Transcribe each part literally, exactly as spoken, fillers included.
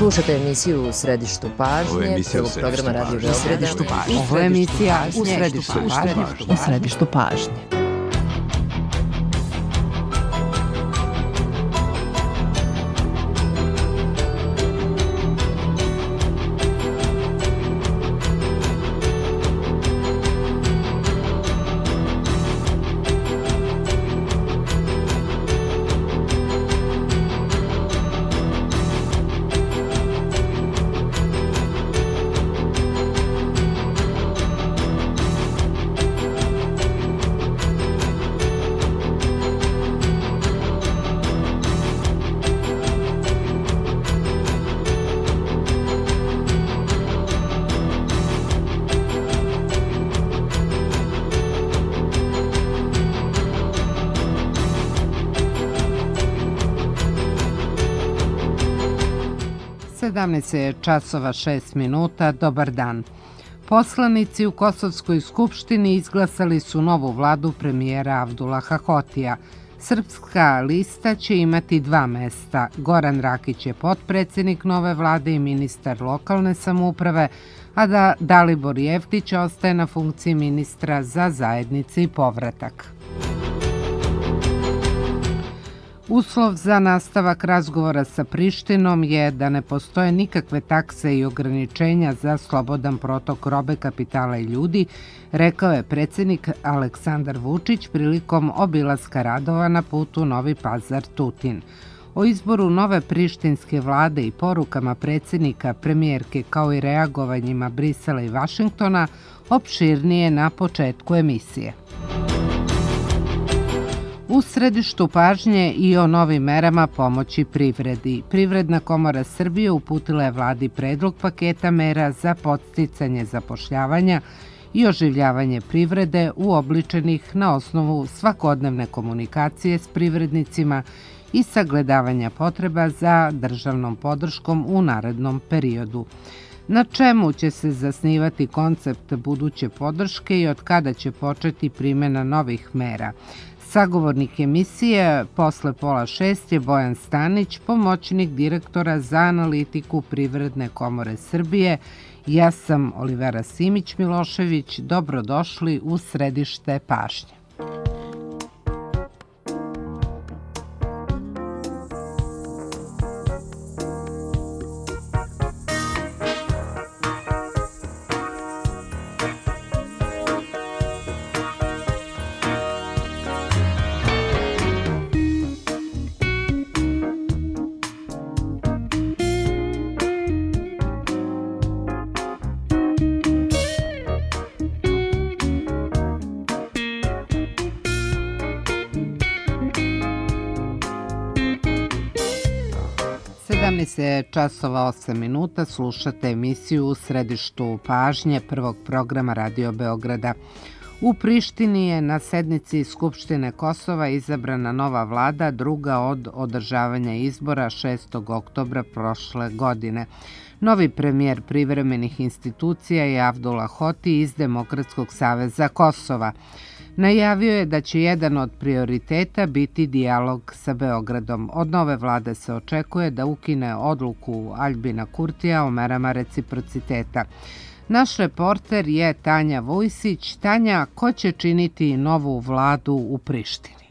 Slušate emisiju U središtu pažnje, prvog programa Radio Beograda. Ovo je emisija U središtu pažnje. U središtu pažnje. sedamnaest časova šest minuta, dobar dan. Poslanici u Kosovskoj skupštini izglasali su novu vladu premijera Avdullaha Hotija. Srpska lista će imati dva mesta. Goran Rakić je potpredsednik nove vlade i ministar lokalne samouprave, a da Dalibor Jeftić ostaje na funkciji ministra za zajednice i povratak. Uslov za nastavak razgovora sa Prištinom je da ne postoje nikakve takse i ograničenja za slobodan protok robe, kapitala i ljudi, rekao je predsjednik Aleksandar Vučić prilikom obilaska radova na putu Novi Pazar-Tutin. O izboru nove prištinske vlade i porukama predsjednika, premijerke kao i reagovanjima Brisela i Vašingtona opširnije na početku emisije. U središtu pažnje i o novim merama pomoći privredi. Privredna komora Srbije uputila je vladi predlog paketa mera za podsticanje zapošljavanja i oživljavanje privrede uobličenih na osnovu svakodnevne komunikacije s privrednicima i sagledavanja potreba za državnom podrškom u narednom periodu. Na čemu će se zasnivati koncept buduće podrške i od kada će početi primjena novih mera? Sagovornik emisije posle pola šest je Bojan Stanić, pomoćnik direktora za analitiku Privredne komore Srbije. Ja sam Olivera Simić-Milošević. Dobrodošli u središte pažnje. sedamnaest časova osam minuta, slušate emisiju U središtu pažnje prvog programa Radio Beograda. U Prištini je na sednici Skupštine Kosova izabrana nova vlada, druga od održavanja izbora šestog oktobra prošle godine. Novi premijer privremenih institucija je Avdullah Hoti iz Demokratskog saveza Kosova. Najavio je da će jedan od prioriteta biti dijalog sa Beogradom. Od nove vlade se očekuje da ukine odluku Aljbina Kurtija o merama reciprociteta. Naš reporter je Tanja Vujsić. Tanja, ko će činiti novu vladu u Prištini?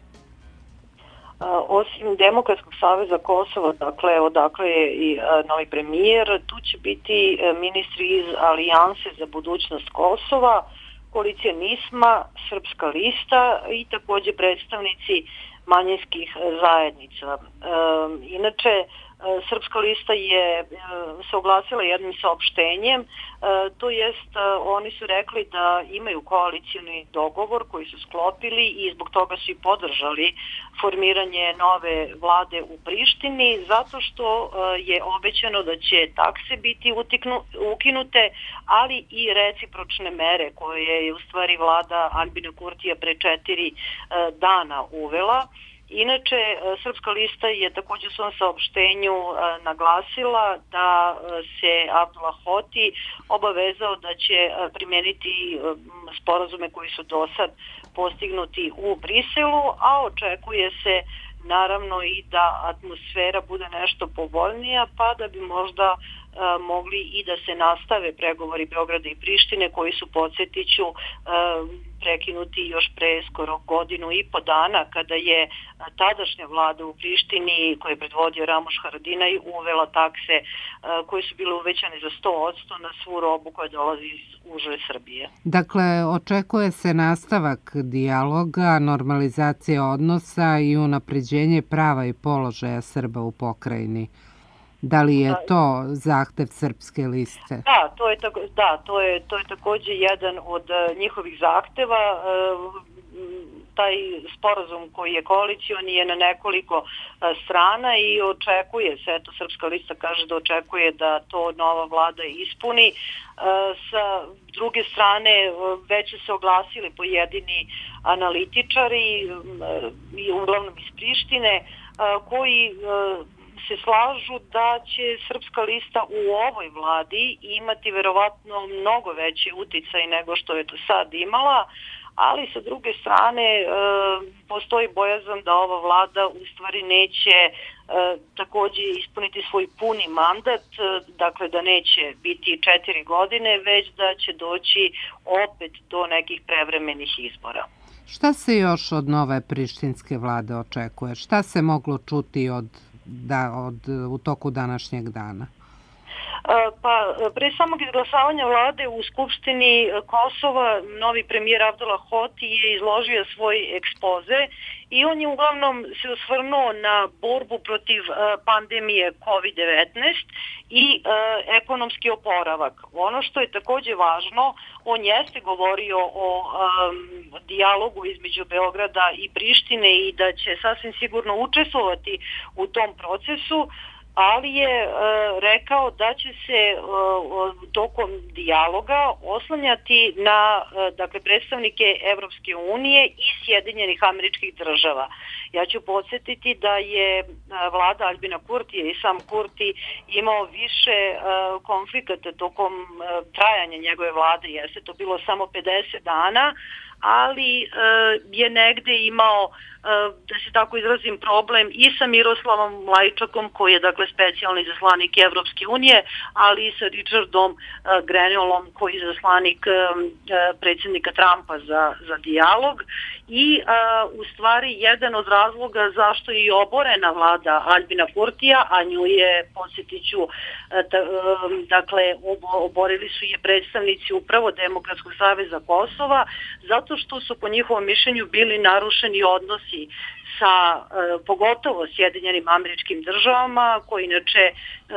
Osim Demokratskog saveza Kosova, dakle, odakle je i novi premijer, tu će biti ministri iz Alijanse za budućnost Kosova, koalicija NISMA, Srpska lista i također predstavnici manjinskih zajednica. E, inače, Srpska lista je se oglasila jednim saopštenjem, e, to jest oni su rekli da imaju koalicioni dogovor koji su sklopili i zbog toga su i podržali formiranje nove vlade u Prištini, zato što je obećano da će takse biti utiknu, ukinute, ali i recipročne mere koje je u stvari vlada Aljbina Kurtija pre četiri e, dana uvela. Inače, Srpska lista je također u svom saopštenju naglasila da se Avdullah Hoti obavezao da će primijeniti sporazume koji su do sad postignuti u Briselu, a očekuje se naravno i da atmosfera bude nešto povoljnija, pa da bi možda mogli i da se nastave pregovori Beograda i Prištine koji su, podsjetiću, prekinuti još pre skoro godinu i po dana kada je tadašnja vlada u Prištini koju je predvodio Ramoš Haradinaj uvela takse koje su bile uvećane za sto posto na svu robu koja dolazi iz uže Srbije. Dakle, očekuje se nastavak dijaloga, normalizacija odnosa i unapređenje prava i položaja Srba u pokrajini. Da li je to zahtev Srpske liste? Da, to je, tako, da, to je, to je takođe jedan od njihovih zahteva. Taj sporazum koji je koalicioni je na nekoliko strana i očekuje se, eto Srpska lista kaže da očekuje da to nova vlada ispuni. Sa druge strane, već su se oglasili pojedini analitičari, uglavnom iz Prištine, koji se slažu da će Srpska lista u ovoj vladi imati verovatno mnogo veći uticaj nego što je to sad imala, ali sa druge strane e, postoji bojazan da ova vlada u stvari neće e, takođe ispuniti svoj puni mandat, e, dakle da neće biti četiri godine, već da će doći opet do nekih prevremenih izbora. Šta se još od nove prištinske vlade očekuje? Šta se moglo čuti od Da, od, u toku današnjeg dana? Pa, pre samog izglasavanja vlade u Skupštini Kosova novi premijer Abdullah Hoti je izložio svoj ekspoze i on je uglavnom se osvrnuo na borbu protiv pandemije kovid devetnaest i ekonomski oporavak. Ono što je takođe važno, on jeste govorio o um, dijalogu između Beograda i Prištine i da će sasvim sigurno učestvovati u tom procesu, ali je e, rekao da će se e, tokom dijaloga oslanjati na e, dakle, predstavnike Evropske unije i Sjedinjenih Američkih Država. Ja ću podsjetiti da je vlada Aljbina Kurtija i sam Kurti imao više e, konflikata tokom e, trajanja njegove vlade, jeste to bilo samo pedeset dana, ali e, je negde imao, e, da se tako izrazim, problem i sa Miroslavom Lajčakom, koji je dakle specijalni izaslanik Evropske unije, ali i sa Richardom e, Grenelom, koji je izaslanik e, predsjednika Trumpa za, za dijalog. I e, u stvari jedan od razloga zašto je i oborena vlada Aljbina Kurtija, a nju je, podsjetiću, e, ta, e, dakle oborili su je predstavnici upravo Demokratskog saveza Kosova, zato što su po njihovom mišljenju bili narušeni odnosi sa e, pogotovo Sjedinjenim Američkim Državama, koji inače e,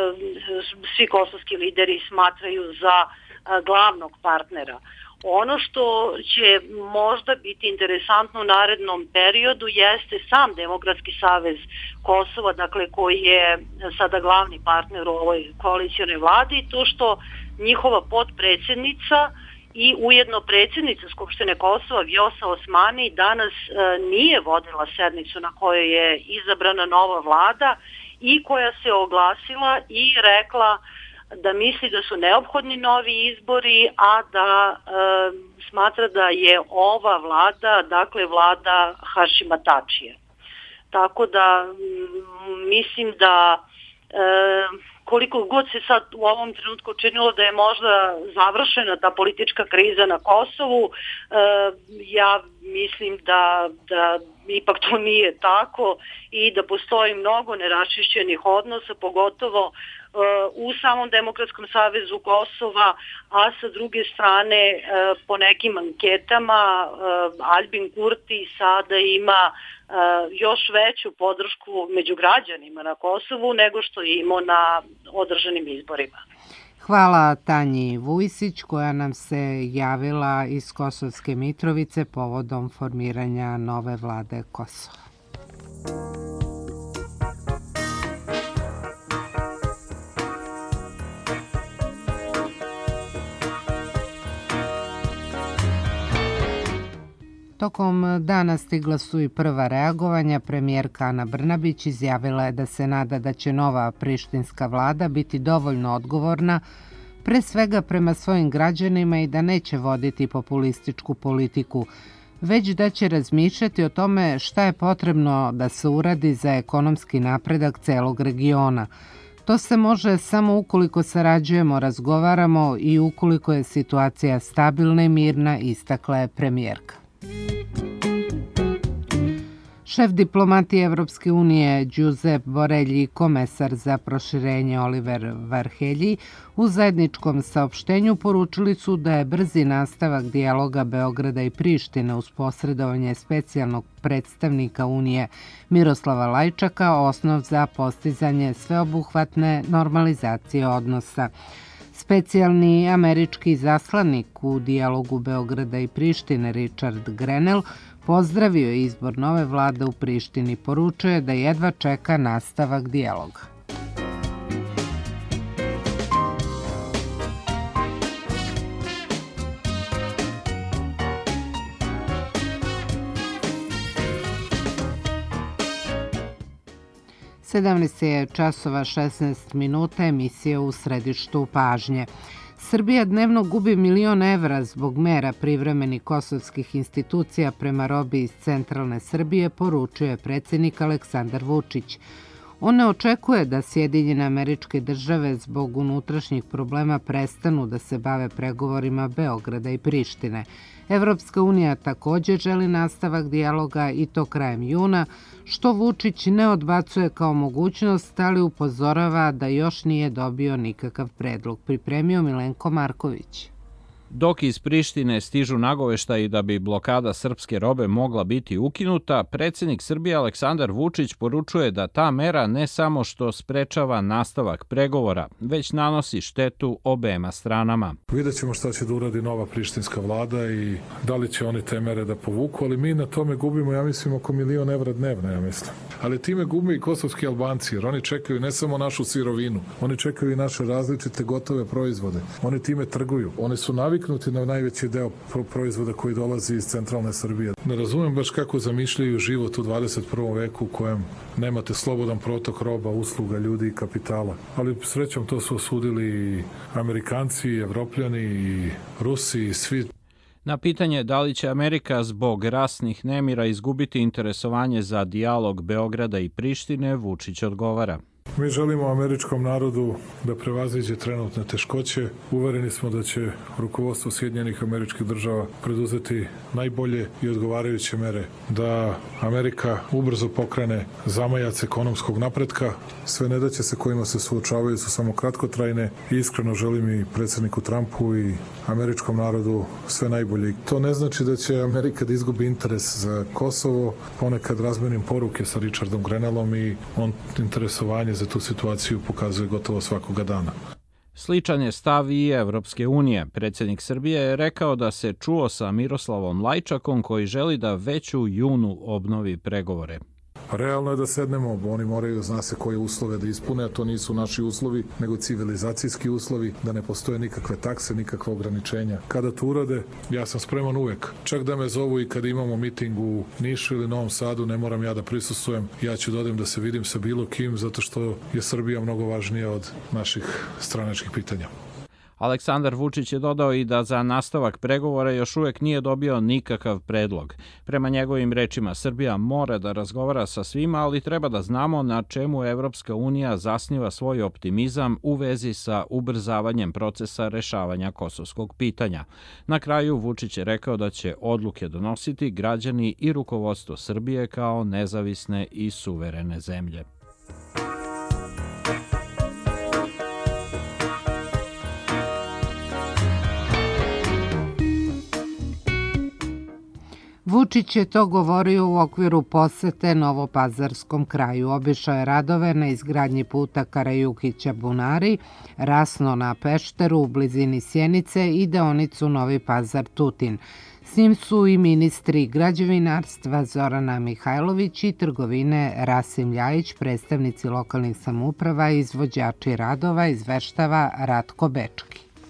svi kosovski lideri smatraju za e, glavnog partnera. Ono što će možda biti interesantno u narednom periodu jeste sam Demokratski savez Kosova, dakle koji je sada glavni partner u ovoj koalicionoj vladi, to što njihova potpredsjednica i ujedno predsjednica Skupštine Kosova Vjosa Osmani danas e, nije vodila sednicu na kojoj je izabrana nova vlada i koja se oglasila i rekla da misli da su neophodni novi izbori, a da e, smatra da je ova vlada, dakle vlada Hašima Tačije. Tako da m, mislim da e, koliko god se sad u ovom trenutku činilo da je možda završena ta politička kriza na Kosovu, e, ja mislim da, da ipak to nije tako i da postoji mnogo neraščišćenih odnosa, pogotovo u samom Demokratskom savezu Kosova, a sa druge strane po nekim anketama Aljbin Kurti sada ima još veću podršku među građanima na Kosovu nego što je imao na održanim izborima. Hvala Tanji Vujsić koja nam se javila iz Kosovske Mitrovice povodom formiranja nove vlade Kosova. Tokom dana stigla su i prva reagovanja. Premijerka Ana Brnabić izjavila je da se nada da će nova prištinska vlada biti dovoljno odgovorna, pre svega prema svojim građanima i da neće voditi populističku politiku, već da će razmišljati o tome šta je potrebno da se uradi za ekonomski napredak celog regiona. To se može samo ukoliko sarađujemo, razgovaramo i ukoliko je situacija stabilna i mirna, istakla je premijerka. Šef diplomatije Evropske unije Giuseppe Borrell i komesar za proširenje Oliver Varhelyi u zajedničkom saopštenju poručili su da je brzi nastavak dijaloga Beograda i Prištine uz posredovanje specijalnog predstavnika Unije Miroslava Lajčaka osnov za postizanje sveobuhvatne normalizacije odnosa. Specijalni američki izaslanik u dijalogu Beograda i Prištine Richard Grenell pozdravio je izbor nove vlade u Prištini, poručuje da jedva čeka nastavak dijaloga. sedamnaest je časova šesnaest minuta, emisija u središtu pažnje. Srbija dnevno gubi milion evra zbog mera privremenih kosovskih institucija prema robi iz centralne Srbije, poručuje predsjednik Aleksandar Vučić. On ne očekuje da Sjedinjene Američke Države zbog unutrašnjih problema prestanu da se bave pregovorima Beograda i Prištine. Evropska unija također želi nastavak dijaloga i to krajem juna, što Vučić ne odbacuje kao mogućnost, ali upozorava da još nije dobio nikakav predlog. Pripremio Milenko Marković. Dok iz Prištine stižu nagoveštaji da bi blokada srpske robe mogla biti ukinuta, predsjednik Srbije Aleksandar Vučić poručuje da ta mera ne samo što sprečava nastavak pregovora, već nanosi štetu obema stranama. Vidjet ćemo šta će da uradi nova prištinska vlada i da li će oni te mere da povuku, ali mi na tome gubimo, ja mislim, oko milion evra dnevno, ja mislim. Ali time gube i kosovski Albanci, jer oni čekaju ne samo našu sirovinu, oni čekaju i naše različite gotove proizvode. Oni time trguju. Oni su naviknuti na najveći deo proizvoda koji dolazi iz centralne Srbije. Ne razumem baš kako zamišljaju život u dvadeset prvom veku u kojem nemate slobodan protok roba, usluga, ljudi i kapitala. Ali srećom to su osudili i Amerikanci, i Evropljani, i Rusi, i svi. Na pitanje da li će Amerika zbog rasnih nemira izgubiti interesovanje za dijalog Beograda i Prištine, Vučić odgovara. Mi želimo američkom narodu da prevaziđe trenutne teškoće. Uvereni smo da će rukovodstvo Sjedinjenih Američkih Država preduzeti najbolje i odgovarajuće mere, da Amerika ubrzo pokrene zamajac ekonomskog napretka. Sve nedaće se kojima se suočavaju su samo kratkotrajne i iskreno želim i predsjedniku Trumpu i američkom narodu sve najbolje. To ne znači da će Amerika da izgubi interes za Kosovo. Ponekad razmenim poruke sa Richardom Grenellom i on interesovanje za tu situaciju pokazuje gotovo svakoga dana. Sličan je stav i Evropske unije. Predsjednik Srbije je rekao da se čuo sa Miroslavom Lajčakom koji želi da već u junu obnovi pregovore. Realno je da sednemo, oni moraju, zna se koje uslove da ispune, a to nisu naši uslovi, nego civilizacijski uslovi, da ne postoje nikakve takse, nikakve ograničenja. Kada to urade, ja sam spreman uvek. Čak da me zovu i kada imamo miting u Nišu ili Novom Sadu, ne moram ja da prisustvujem, ja ću da odem da se vidim sa bilo kim, zato što je Srbija mnogo važnija od naših stranačkih pitanja. Aleksandar Vučić je dodao i da za nastavak pregovora još uvijek nije dobio nikakav predlog. Prema njegovim rečima, Srbija mora da razgovara sa svima, ali treba da znamo na čemu Evropska unija zasniva svoj optimizam u vezi sa ubrzavanjem procesa rešavanja kosovskog pitanja. Na kraju Vučić je rekao da će odluke donositi građani i rukovodstvo Srbije kao nezavisne i suverene zemlje. Vučić je to govorio u okviru posete Novopazarskom kraju. Obišao je radove na izgradnji puta Karajukića-Bunari, Rasno na Pešteru u blizini Sjenice i deonicu Novi Pazar-Tutin. S njim su i ministri građevinarstva Zorana Mihajlović i trgovine Rasim Ljajić, predstavnici lokalnih samouprava i izvođači radova, izveštava Ratko Bečki.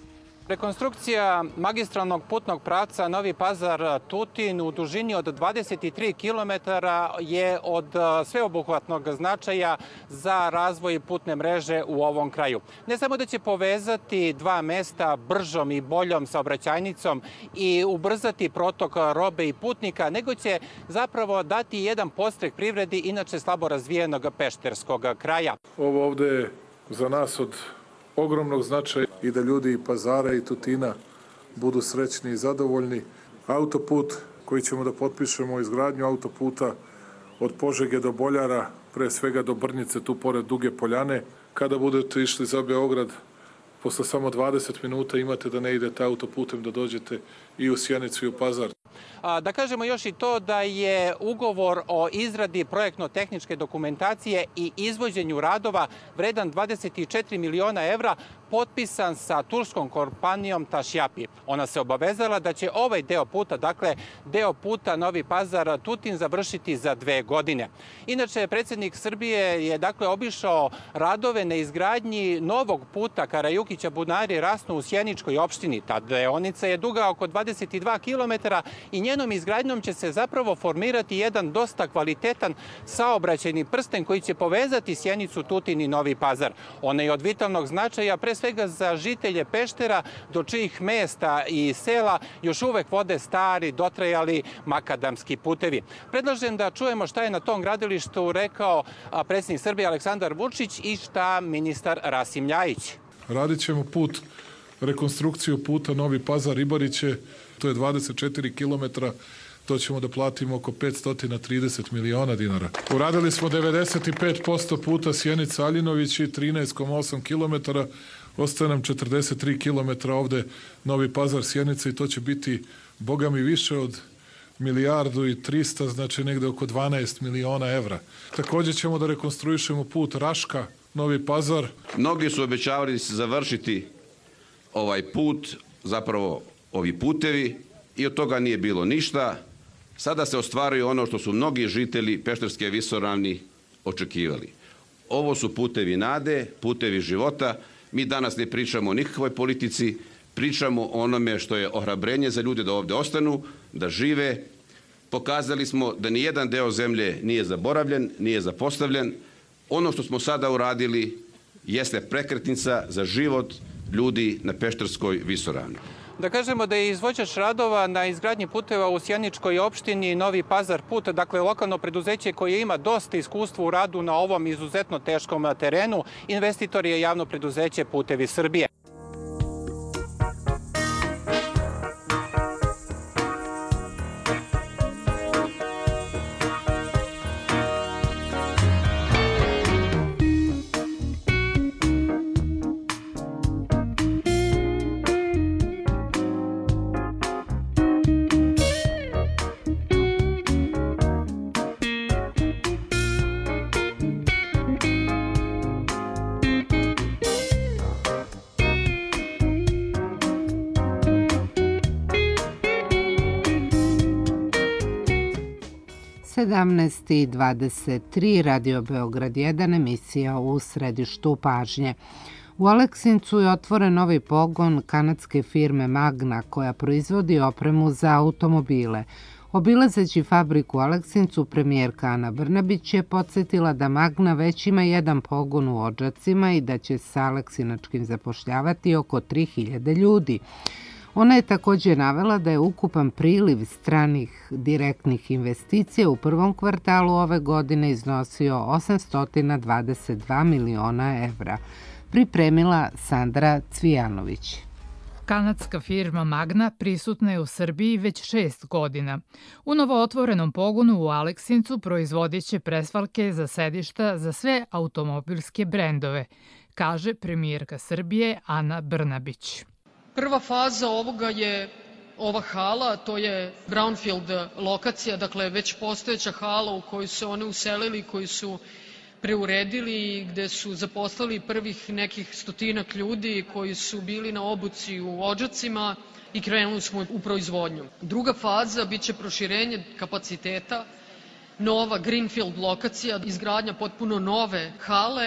Rekonstrukcija magistralnog putnog pravca Novi Pazar-Tutin u dužini od dvadeset tri kilometara je od sveobuhvatnog značaja za razvoj putne mreže u ovom kraju. Ne samo da će povezati dva mesta bržom i boljom saobraćajnicom i ubrzati protok robe i putnika, nego će zapravo dati jedan podstrek privredi inače slabo razvijenog pešterskog kraja. Ovo ovde je za nas od ogromnog značaja i da ljudi i Pazara i Tutina budu srećni i zadovoljni. Autoput koji ćemo da potpišemo, izgradnju autoputa od Požege do Boljara, pre svega do Brnjice, tu pored Duge Poljane. Kada budete išli za Beograd, posle samo dvadeset minuta imate da ne idete autoputem, da dođete i u Sjenicu i u Pazar. Da kažemo još i to da je ugovor o izradi projektno-tehničke dokumentacije i izvođenju radova vredan dvadeset četiri miliona evra potpisan sa turskom kompanijom Tašjapi. Ona se obavezala da će ovaj deo puta, dakle deo puta Novi Pazar-Tutin, završiti za dve godine. Inače, predsjednik Srbije je dakle obišao radove na izgradnji novog puta Karajukića-Bunari-Rasno u Sjeničkoj opštini. Ta deonica je duga oko dvadeset dva kilometara i njenom izgradnjom će se zapravo formirati jedan dosta kvalitetan saobraćajni prsten koji će povezati Sjenicu, Tutin i Novi Pazar. Ona je od vitalnog značaja pre svega za žitelje Peštera, do čijih mesta i sela još uvek vode stari, dotrajali makadamski putevi. Predlažem da čujemo šta je na tom gradilištu rekao predsjednik Srbije Aleksandar Vučić i šta ministar Rasim Ljajić. Radit ćemo put, rekonstrukciju puta Novi Pazar-Ribariće, to je dvadeset četiri kilometra, to ćemo da platimo oko petsto trideset miliona dinara. Uradili smo devedeset pet posto puta Sjenica-Aljinovići, trinaest zarez osam kilometara, ostaje nam četrdeset tri kilometra ovde Novi Pazar-Sjenica i to će biti, boga mi, više od milijardu i trista, znači negde oko dvanaest miliona evra. Takođe ćemo da rekonstruišemo put Raška, Novi Pazar. Mnogi su obećavali da će završiti ovaj put, zapravo ovi putevi, i od toga nije bilo ništa. Sada se ostvaruje ono što su mnogi žitelji Pešterske visoravni očekivali. Ovo su putevi nade, putevi života. Mi danas ne pričamo o nikakvoj politici, pričamo o onome što je ohrabrenje za ljude da ovde ostanu, da žive. Pokazali smo da ni jedan deo zemlje nije zaboravljen, nije zapostavljen. Ono što smo sada uradili jeste prekretnica za život ljudi na Pešterskoj visoravni. Da kažemo da je izvođač radova na izgradnji puteva u Sjeničkoj opštini Novi Pazar put, dakle lokalno preduzeće koje ima dosta iskustva u radu na ovom izuzetno teškom terenu. Investitor je javno preduzeće Putevi Srbije. sedamnaest i dvadeset tri, Radio Beograd jedan, emisija u središtu pažnje. U Aleksincu je otvoren novi pogon kanadske firme Magna koja proizvodi opremu za automobile. Obilazeći fabriku u Aleksincu, premijerka Ana Brnabić je podsjetila da Magna već ima jedan pogon u Odžacima i da će sa aleksinačkim zapošljavati oko tri hiljade ljudi. Ona je također navela da je ukupan priliv stranih direktnih investicija u prvom kvartalu ove godine iznosio osamsto dvadeset dva miliona evra. Pripremila Sandra Cvijanović. Kanadska firma Magna prisutna je u Srbiji već šest godina. U novootvorenom pogonu u Aleksincu proizvodit će presvalke za sedišta za sve automobilske brendove, kaže premijerka Srbije Ana Brnabić. Prva faza ovoga je ova hala, to je brownfield lokacija, dakle već postojeća hala u koju se one uselili, koju su preuredili, gde su zaposlali prvih nekih stotinak ljudi koji su bili na obuci u Odžacima i krenuli smo u proizvodnju. Druga faza biće proširenje kapaciteta, nova greenfield lokacija, izgradnja potpuno nove hale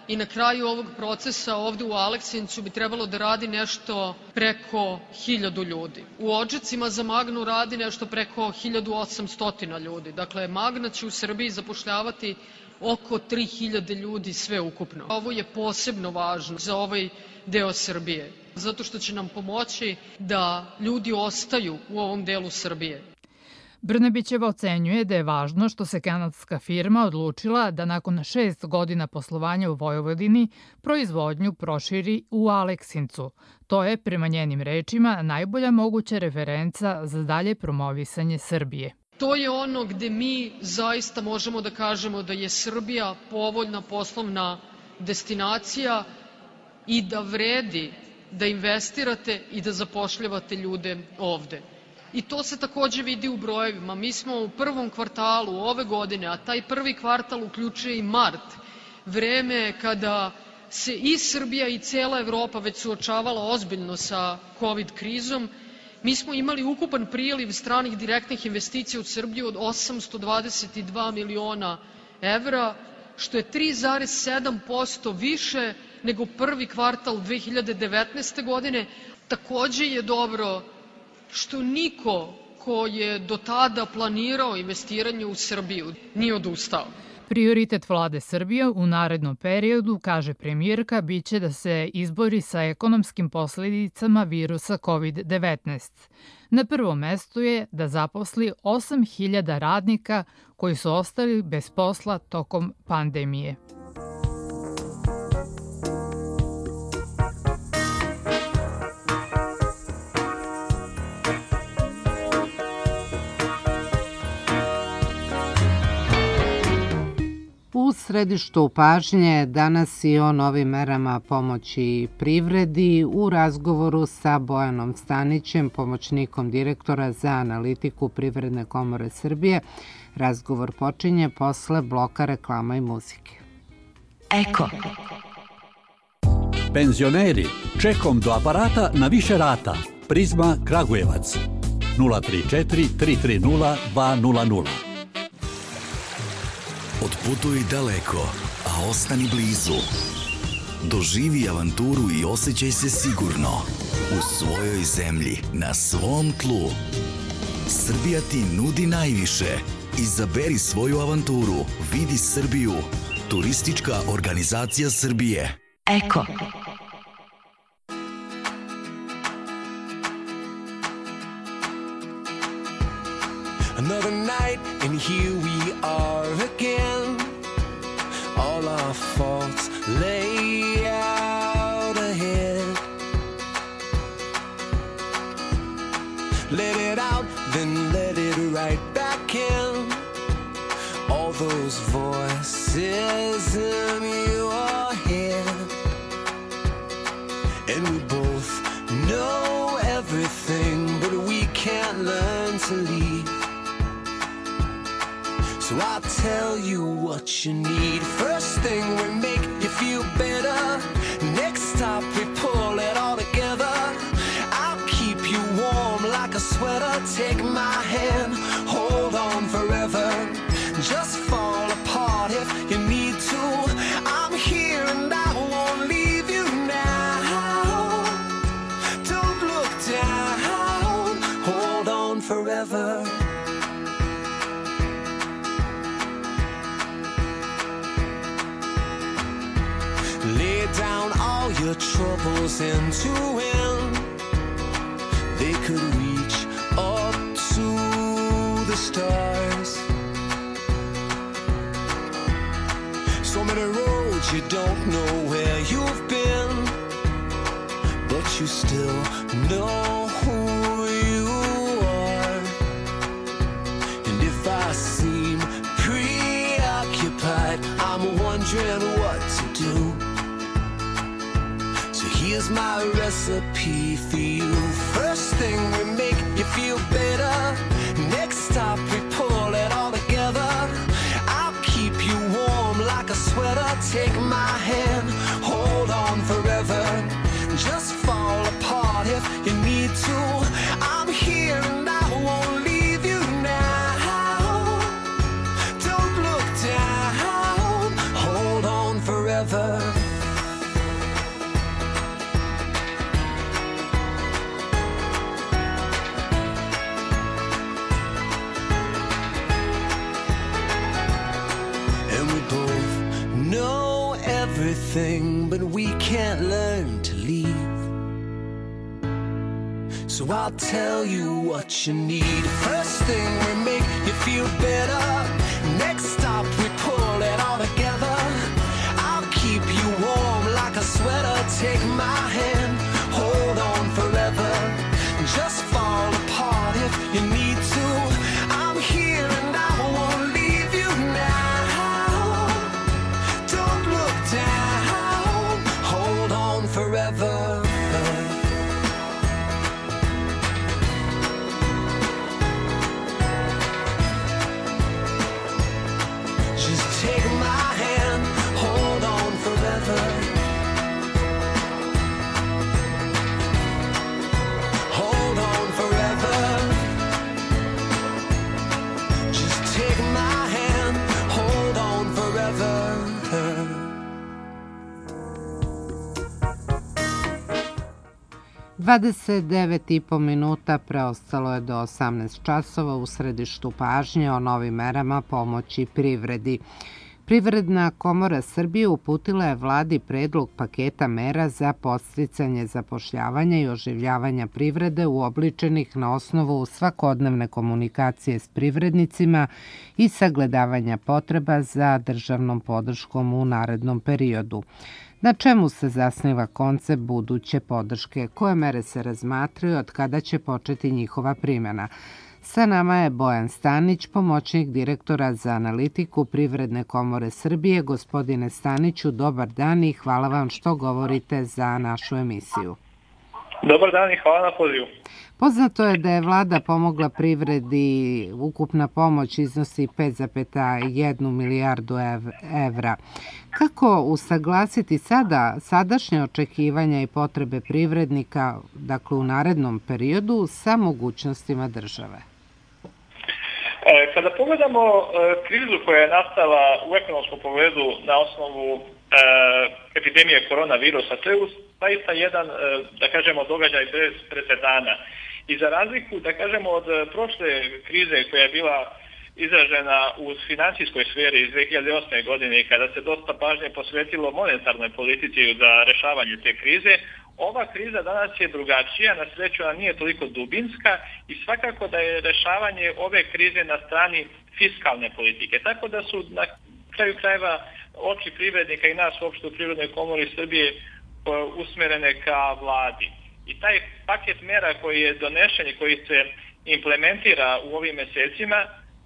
i na kraju ovog procesa ovde u Aleksincu bi trebalo da radi nešto preko hiljadu ljudi. U Odžacima za Magnu radi nešto preko hiljadu osamsto ljudi. Dakle, Magna će u Srbiji zapošljavati oko tri hiljade ljudi sve ukupno. Ovo je posebno važno za ovaj deo Srbije, zato što će nam pomoći da ljudi ostaju u ovom delu Srbije. Brnabićeva ocenjuje da je važno što se kanadska firma odlučila da nakon šest godina poslovanja u Vojvodini proizvodnju proširi u Aleksincu. To je, prema njenim rečima, najbolja moguća referenca za dalje promovisanje Srbije. To je ono gde mi zaista možemo da kažemo da je Srbija povoljna poslovna destinacija i da vredi da investirate i da zapošljavate ljude ovde. I to se takođe vidi u brojevima. Mi smo u prvom kvartalu ove godine, a taj prvi kvartal uključuje i mart, vreme kada se i Srbija i cela Evropa već suočavala ozbiljno sa COVID krizom, mi smo imali ukupan priliv stranih direktnih investicija u Srbiju od osamsto dvadeset dva miliona evra, što je tri zarez sedam posto više nego prvi kvartal dve hiljade devetnaeste. godine. Takođe je dobro što niko ko je do tada planirao investiranje u Srbiju nije odustao. Prioritet vlade Srbije u narednom periodu, kaže premijerka, biće da se izbori sa ekonomskim posledicama virusa kovid devetnaest. Na prvom mestu je da zaposli osam hiljada radnika koji su ostali bez posla tokom pandemije. U središtu pažnje danas i o novim merama pomoći privredi u razgovoru sa Bojanom Stanićem, pomoćnikom direktora za analitiku Privredne komore Srbije. Razgovor počinje posle bloka reklama i muzike. Eko. Penzioneri, čekom do aparata na više rata. Prizma Kragujevac. nula tri četiri tri tri nula dva nula nula. Otputuj daleko, a ostani blizu. Doživi avanturu i osjećaj se sigurno. U svojoj zemlji, na svom tlu. Srbija ti nudi najviše. Izaberi svoju avanturu. Vidi Srbiju. Turistička organizacija Srbije. Eko. Another night and here we are again. All our faults lay out ahead. Let it out, then let it right back in. All those voices in your head. And we both know everything, but we can't learn to leave. So I'll tell you what you need. First thing we make you feel better. Next stop we pull it all together. I'll keep you warm like a sweater. Take my hand, hold on forever. Just fall apart if you need to. I'm here and I won't leave you now. Don't look down, hold on forever. Lay down all your troubles end to end. They could reach up to the stars. So many roads you don't know where you've been, but you still know who you are. And if I seem preoccupied, I'm wondering what to do. Here's my recipe for you. First thing we make you feel better. Next stop we pull it all together. I'll keep you warm like a sweater. Take my hand, hold on forever. Just fall apart if you need to. I'm here and I won't leave you now. Don't look down, hold on forever. everything, but we can't learn to leave. So I'll tell you what you need. First thing we make you feel better. Next stop we pull it all together. I'll keep you warm like a sweater. Take my hand, hold on forever. Just fall apart if you need to. I'm here and I won't leave you now. Don't look down, hold on forever. dvadeset devet i po minuta preostalo je do osamnaest časova. U središtu pažnje o novim merama pomoći privredi. Privredna komora Srbije uputila je vladi predlog paketa mera za podsticanje zapošljavanja i oživljavanja privrede uobličenih na osnovu svakodnevne komunikacije s privrednicima i sagledavanja potreba za državnom podrškom u narednom periodu. Na čemu se zasniva koncept buduće podrške? Koje mere se razmatraju, od kada će početi njihova primjena? Sa nama je Bojan Stanić, pomoćnik direktora za analitiku Privredne komore Srbije. Gospodine Staniću, dobar dan i hvala vam što govorite za našu emisiju. Dobar dan i hvala na pozivu. Poznato je da je vlada pomogla privredi, ukupna pomoć iznosi pet zarez jedan milijardu evra. Kako usaglasiti sada sadašnje očekivanja i potrebe privrednika, dakle u narednom periodu, sa mogućnostima države? Kada pogledamo krizu koja je nastala u ekonomskom pogledu na osnovu epidemije koronavirusa, to je zaista jedan, da kažemo, događaj bez presedana. I za razliku, da kažemo, od prošle krize koja je bila izražena u financijskoj sferi iz dve hiljade osme. godine, kada se dosta pažnje posvetilo monetarnoj politici za rešavanje te krize, ova kriza danas je drugačija, na sreću ona nije toliko dubinska i svakako da je rešavanje ove krize na strani fiskalne politike. Tako da su na kraju krajeva oči privrednika i nas uopšte u Privrednoj komori Srbije usmerene ka vladi. I taj paket mera koji je donešen i koji se implementira u ovim mesecima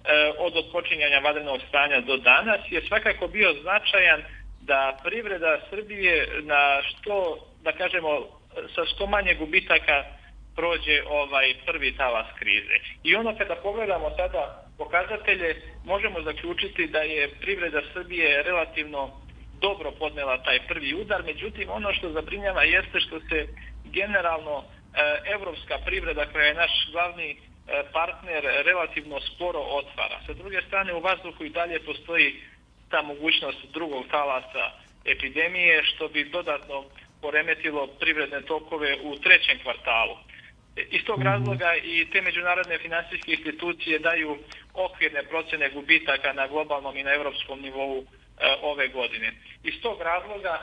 od otpočinjanja vanrednog stanja do danas je svakako bio značajan da privreda Srbije na što, da kažemo, sa što manje gubitaka prođe ovaj prvi talas krize. I ono kada pogledamo sada pokazatelje, možemo zaključiti da je privreda Srbije relativno dobro podnela taj prvi udar, međutim ono što zabrinjava jeste što se generalno evropska privreda, koja je naš glavni partner, relativno sporo otvara. Sa druge strane, u vazduhu i dalje postoji ta mogućnost drugog talasa epidemije, što bi dodatno poremetilo privredne tokove u trećem kvartalu. Iz tog razloga i te međunarodne finansijske institucije daju okvirne procene gubitaka na globalnom i na evropskom nivou ove godine. Iz tog razloga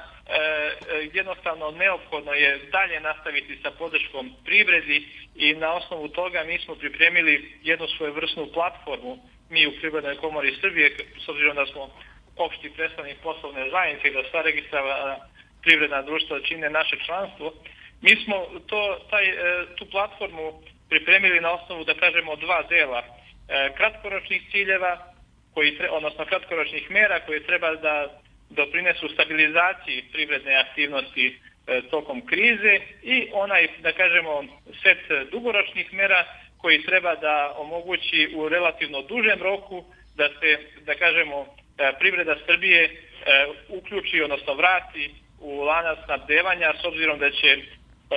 jednostavno neophodno je dalje nastaviti sa podrškom privredi i na osnovu toga mi smo pripremili jednu svojevrsnu platformu mi u Privrednoj komori Srbije, s obzirom da smo opšti predstavnik poslovne zajednice i da sva registrovana privredna društva čine naše članstvo. Mi smo to, taj, tu platformu pripremili na osnovu, da kažemo, dva dela. Kratkoročnih ciljeva, koji, odnosno kratkoročnih mera koje treba da doprinesu stabilizaciji privredne aktivnosti e, tokom krize i onaj, da kažemo, set dugoročnih mera koji treba da omogući u relativno dužem roku da se, da kažemo, privreda Srbije e, uključi, odnosno vrati u lanac snabdevanja, s obzirom da će e,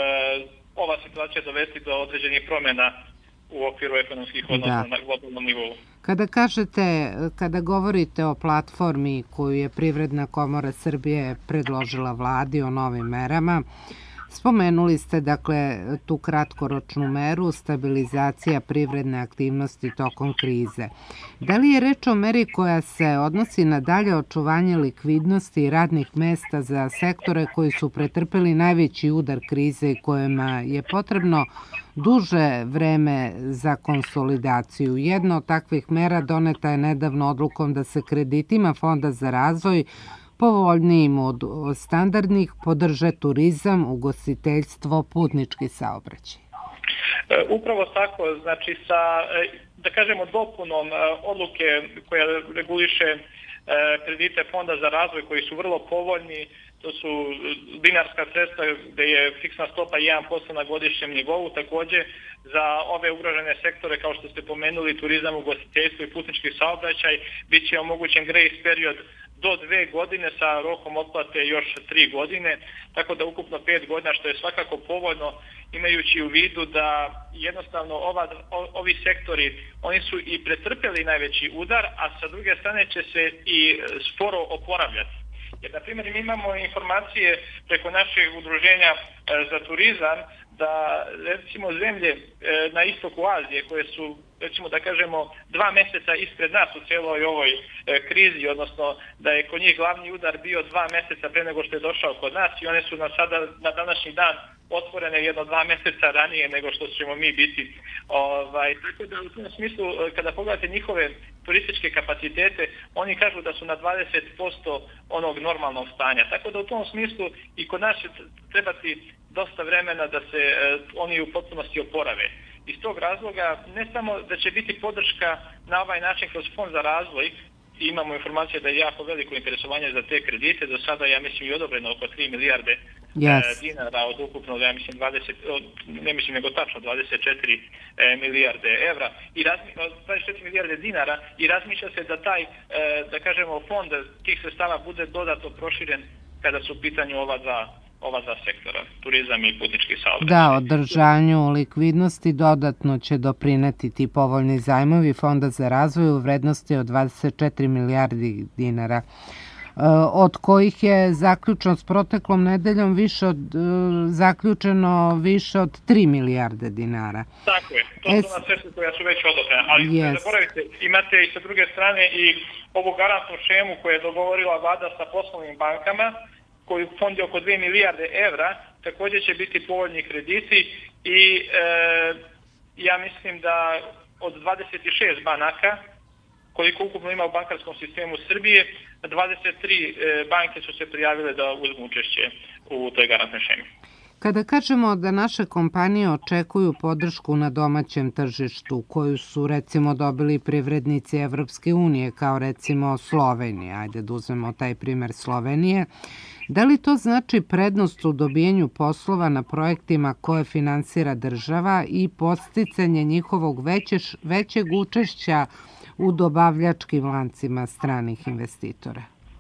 ova situacija dovesti do određenih promjena u okviru ekonomskih odnosa na globalnom nivou. Kada kažete, kada govorite o platformi koju je Privredna komora Srbije predložila vladi o novim merama, Spomenuli ste, dakle, tu kratkoročnu meru stabilizacija privredne aktivnosti tokom krize. Da li je reč o meri koja se odnosi na dalje očuvanje likvidnosti i radnih mesta za sektore koji su pretrpeli najveći udar krize i kojima je potrebno duže vreme za konsolidaciju? Jedna od takvih mera doneta je nedavno odlukom da se kreditima Fonda za razvoj povoljnijim od standardnih podrže turizam, ugostiteljstvo, putnički saobraćaj. Upravo tako, znači sa, da kažemo, dopunom odluke koja reguliše kredite Fonda za razvoj koji su vrlo povoljni, to su dinarska sredstva gde je fiksna stopa jedan posto na godišnjem nivou, takođe za ove ugrožene sektore kao što ste pomenuli, turizam, ugostiteljstvo i putnički saobraćaj, bit će omogućen grace period do dve godine sa rokom otplate još tri godine, tako da ukupno pet godina, što je svakako povoljno imajući u vidu da jednostavno ova, ovi sektori, oni su i pretrpeli najveći udar, a sa druge strane će se i sporo oporavljati. Jer, na primjer, mi imamo informacije preko našeg udruženja za turizam da, recimo, zemlje na istoku Azije koje su, recimo da kažemo, dva meseca ispred nas u cijeloj ovoj krizi, odnosno da je kod njih glavni udar bio dva meseca pre nego što je došao kod nas i one su na sada, na današnji dan otvorene jedno dva meseca ranije nego što ćemo mi biti. Ovaj, tako da u tom smislu, kada pogledate njihove turističke kapacitete, oni kažu da su na dvadeset posto onog normalnog stanja. Tako da u tom smislu i kod nas će trebati dosta vremena da se eh, oni u potpunosti oporave. Iz tog razloga ne samo da će biti podrška na ovaj način kroz Fond za razvoj, imamo informacije da je jako veliko interesovanje za te kredite, do sada ja mislim i odobreno oko tri milijarde yes. eh, dinara od ukupno, ja mislim dvadeset, ne mislim nego tačno dvadeset četiri eh, milijarde evra i razmi, dvadeset četiri milijarde dinara i razmišlja se da taj, eh, da kažemo, fond tih sredstava bude dodatno proširen kada su u pitanju ova dva ova dva sektora, turizam i putnički saobraćaj. Da, održanju likvidnosti dodatno će doprineti ti povoljni zajmovi Fonda za razvoj u vrednosti od dvadeset četiri milijardi dinara, od kojih je zaključno s proteklom nedeljom više od, zaključeno više od tri milijarde dinara. Tako je, to su ona sredstva koja su već odobrena, ali yes. ne zaboravite, imate i sa druge strane i ovu garantnu šemu koju je dogovorila vlada sa poslovnim bankama, koju fond je oko dve milijarde evra, također će biti povoljni krediti i e, ja mislim da od dvadeset šest banaka, koliko ukupno ima u bankarskom sistemu Srbije, dvadeset tri banke su se prijavile da uzmu učešće u toj garantnoj šemi. Kada kažemo da naše kompanije očekuju podršku na domaćem tržištu, koju su recimo dobili privrednici Evropske unije, kao recimo Slovenija, ajde da uzmemo taj primer Slovenije, da li to znači prednost u dobijenju poslova na projektima koje finansira država i podsticanje njihovog veće, većeg učešća u dobavljačkim lancima stranih investitora?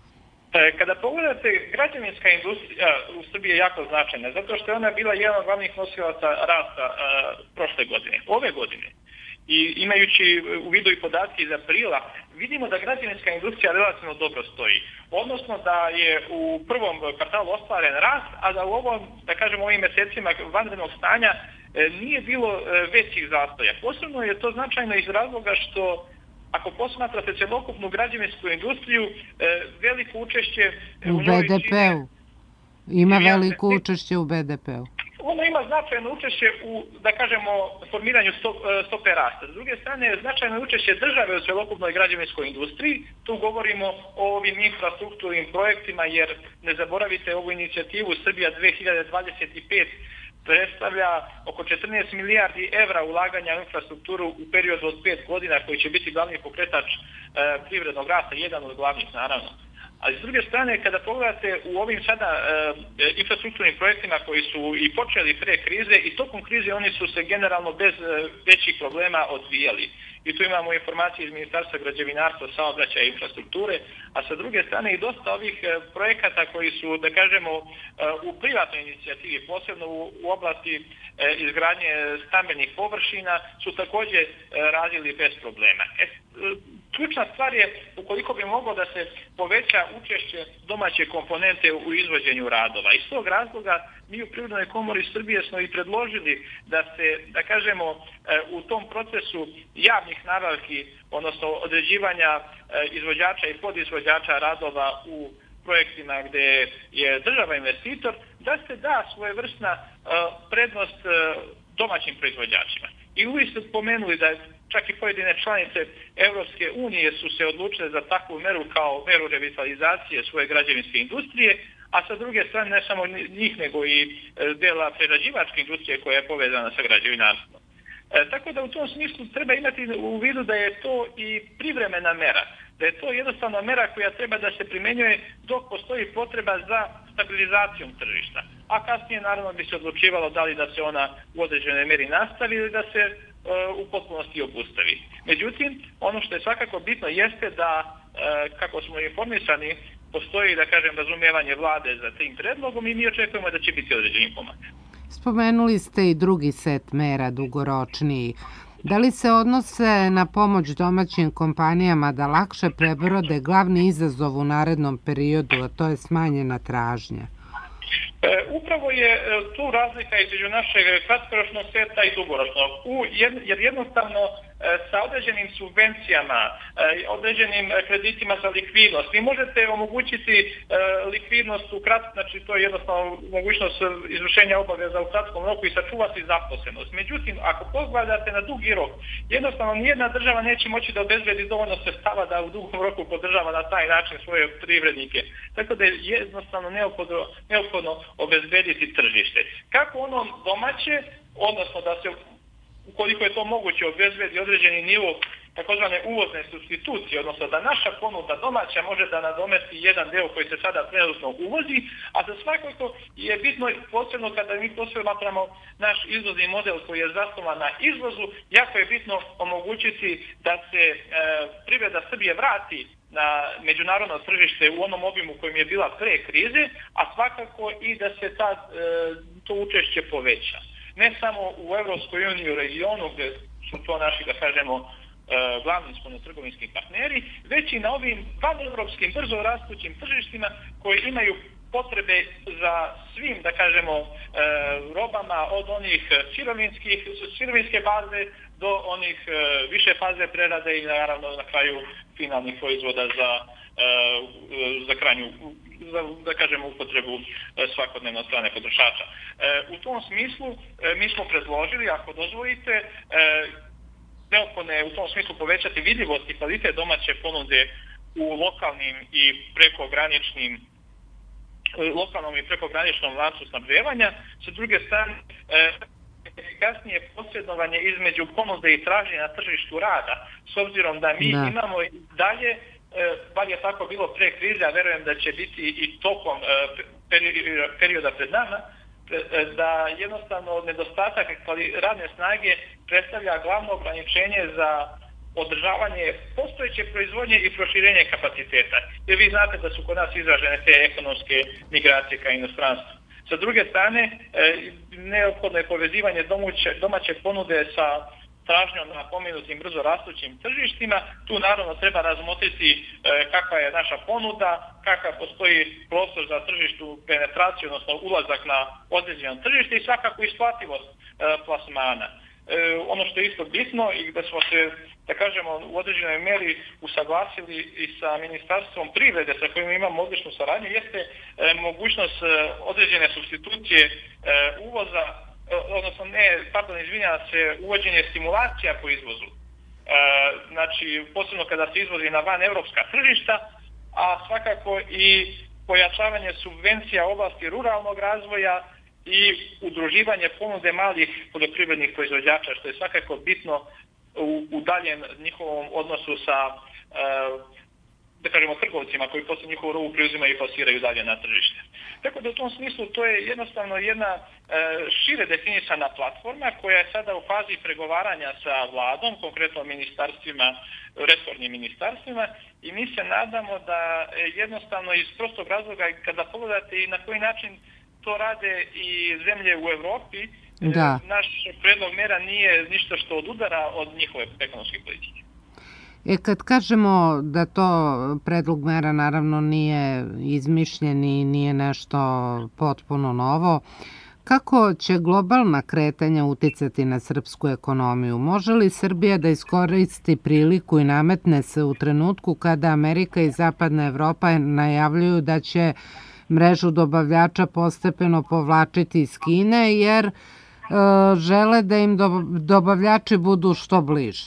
Kada pogledate, građevinska industrija u Srbiji je jako značajna, zato što je ona bila jedan od glavnih nosilaca rasta a, prošle godine. Ove godine, i imajući u vidu i podatke iz aprila, vidimo da građevinska industrija relativno dobro stoji. Odnosno da je u prvom kvartalu ostvaren rast, a da u ovom, da kažemo, ovim mesecima vanrednog stanja nije bilo većih zastoja. Posebno je to značajno iz razloga što ako posmatrate celokupnu građevinsku industriju, veliko učešće u, u be de pe-u. Ima veliko učešće u be de pe-u. Ono ima značajno učešće u, da kažemo, formiranju stope rasta. S druge strane, značajno učešće države u celokupnoj građevinskoj industriji. Tu govorimo o ovim infrastrukturnim projektima, jer ne zaboravite ovu inicijativu Srbija dve hiljade dvadeset pet predstavlja oko četrnaest milijardi evra ulaganja u infrastrukturu u periodu od pet godina, koji će biti glavni pokretač e, privrednog rasta, jedan od glavnih naravno. A s druge strane, kada pogledate u ovim sada e, infrastrukturnim projektima koji su i počeli pre krize i tokom krize oni su se generalno bez e, većih problema odvijali. I tu imamo informacije iz Ministarstva građevinarstva, saobraćaja i infrastrukture, a sa druge strane i dosta ovih e, projekata koji su, da kažemo, e, u privatnoj inicijativi, posebno u, u oblasti e, izgradnje stambenih površina, su također e, radili bez problema. E, ključna stvar je ukoliko bi moglo da se poveća učešće domaće komponente u izvođenju radova. Iz tog razloga mi u Privrednoj komori Srbije smo i predložili da se, da kažemo, u tom procesu javnih nabavki, odnosno određivanja izvođača i podizvođača radova u projektima gdje je država investitor, da se da svojevrsna prednost domaćim proizvođačima. I uvijek ste pomenuli da čak i pojedine članice Evropske unije su se odlučile za takvu meru kao meru revitalizacije svoje građevinske industrije, a sa druge strane ne samo njih nego i dela prerađivačke industrije koja je povezana sa građevinarstvom. E, tako da u tom smislu treba imati u vidu da je to i privremena mera, da je to jednostavna mera koja treba da se primjenjuje dok postoji potreba za stabilizacijom tržišta. A kasnije naravno bi se odlučivalo da li da se ona u određenoj meri nastavi ili da se e, u potpunosti obustavi. Međutim, ono što je svakako bitno jeste da, e, kako smo informisani, postoji, da kažem, razumijevanje vlade za tim predlogom i mi očekujemo da će biti određeni pomak. Spomenuli ste i drugi set mera dugoročniji. Da li se odnose na pomoć domaćim kompanijama da lakše prebrode glavni izazov u narednom periodu, a to je smanjena tražnja? E, upravo je e, tu razlika između našeg kratkoročnog seta i dugoročnog. U, jer jednostavno e, sa određenim subvencijama, e, određenim kreditima za likvidnost, vi možete omogućiti e, likvidnost u kratkom, znači to je jednostavno mogućnost izvršenja obaveza u kratkom roku i sačuvati zaposlenost. Međutim, ako pogledate na dugi rok, jednostavno nijedna država neće moći da obezbedi dovoljno sredstava da u dugom roku podržava na taj način svoje privrednike. Tako da je jednostavno neophodno, neophodno obezbediti tržište. Kako ono domaće, odnosno da se, ukoliko je to moguće, obezbedi određeni nivo takozvane uvozne substitucije, odnosno da naša ponuda domaća može da nadomesti jedan deo koji se sada trenutno uvozi, a za svakako je bitno, posebno kada mi posmatramo naš izvozni model koji je zasnovan na izvozu, jako je bitno omogućiti da se e, privreda Srbije vrati na međunarodno tržište u onom obimu kojim je bila pre krize, a svakako i da se ta, e, to učešće poveća. Ne samo u Evropskoj uniji u regionu, gdje su to naši, da kažemo, e, glavni spoljnotrgovinski partneri, već i na ovim vanevropskim brzo rastućim tržištima koji imaju potrebe za svim, da kažemo, e, robama od onih sirovinskih, sirovinske baze do onih e, više faze prerade i naravno na kraju finalnih proizvoda za, e, za krajnju, za, da kažemo, upotrebu e, svakodnevno od strane potrošača. E, u tom smislu e, mi smo predložili, ako dozvolite, e, neophodno je u tom smislu povećati vidljivost i kvalitet domaće ponude u lokalnim i prekograničnim lokalnom i prekograničnom lancu snabdevanja. Sa druge strane, e, efikasnije posredovanje između ponude i traženja na tržištu rada, s obzirom da mi da. imamo dalje, e, bar je tako bilo pre krize, a verujem da će biti i tokom e, perioda pred nama, e, da jednostavno nedostatak radne snage predstavlja glavno ograničenje za održavanje postojeće proizvodnje i proširenje kapaciteta. Jer vi znate da su kod nas izražene te ekonomske migracije ka inostranstvu. Sa druge strane, neophodno je povezivanje domaće, domaće ponude sa tražnjom na pomenutim brzo rastućim tržištima. Tu naravno treba razmotriti kakva je naša ponuda, kakav postoji prostor za tržištu penetraciju, odnosno ulazak na određeno tržište i svakako isplativost plasmana. E, ono što je isto bitno i da smo se, da kažemo, u određenoj meri usaglasili i sa Ministarstvom privrede sa kojim imamo odličnu saradnju, jeste e, mogućnost e, određene substitucije e, uvoza, e, odnosno ne, pardon, izvinjava se, uvođenje stimulacija po izvozu. E, znači, posebno kada se izvozi na van evropska tržišta, a svakako i pojačavanje subvencija u oblasti ruralnog razvoja i udruživanje ponude malih poljoprivrednih proizvođača, što je svakako bitno u, u daljem njihovom odnosu sa, e, da kažemo, trgovcima koji posle njihovu robu preuzimaju i plasiraju dalje na tržište. Tako da u tom smislu to je jednostavno jedna e, šire definisana platforma koja je sada u fazi pregovaranja sa vladom, konkretno ministarstvima, resornim ministarstvima, i mi se nadamo da jednostavno iz prostog razloga, kada pogledate i na koji način to rade i zemlje u Evropi, da. Naš predlog mera nije ništa što odudara od njihove ekonomske politike. E, kad kažemo da to predlog mera naravno nije izmišljen i nije nešto potpuno novo, kako će globalna kretanja uticati na srpsku ekonomiju? Može li Srbija da iskoristi priliku i nametne se u trenutku kada Amerika i Zapadna Evropa najavljuju da će mrežu dobavljača postepeno povlačiti iz Kine, jer e, žele da im do, dobavljači budu što bliže?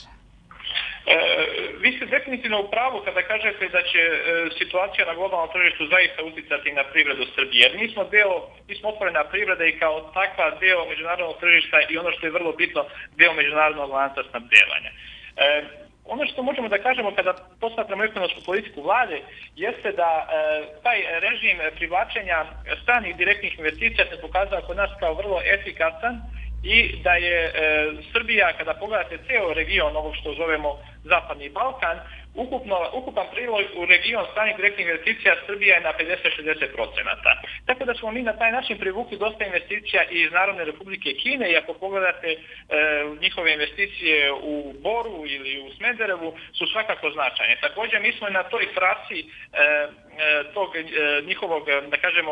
E, vi ste definitivno u pravu kada kažete da će e, situacija na globalnom tržištu zaista uticati na privredu Srbije. Jer mi smo deo, mi smo otvorena privreda i kao takva deo međunarodnog tržišta i ono što je vrlo bitno, deo međunarodnog lanca snabdevanja. E, ono što možemo da kažemo kada posmatramo ekonomsku politiku vlade jeste da e, taj režim privlačenja stranih direktnih investicija se pokazao kod nas kao vrlo efikasan i da je e, Srbija, kada pogledate ceo region, ovog što zovemo Zapadni Balkan, ukupno, ukupan prilog u region stranih direktnih investicija Srbija je na pedeset do šezdeset procenata. Tako da smo mi na taj način privukli dosta investicija iz Narodne Republike Kine i ako pogledate e, njihove investicije u Boru ili u Smederevu su svakako značajne. Također mi smo na toj trasi e, e, tog e, njihovog, da kažemo,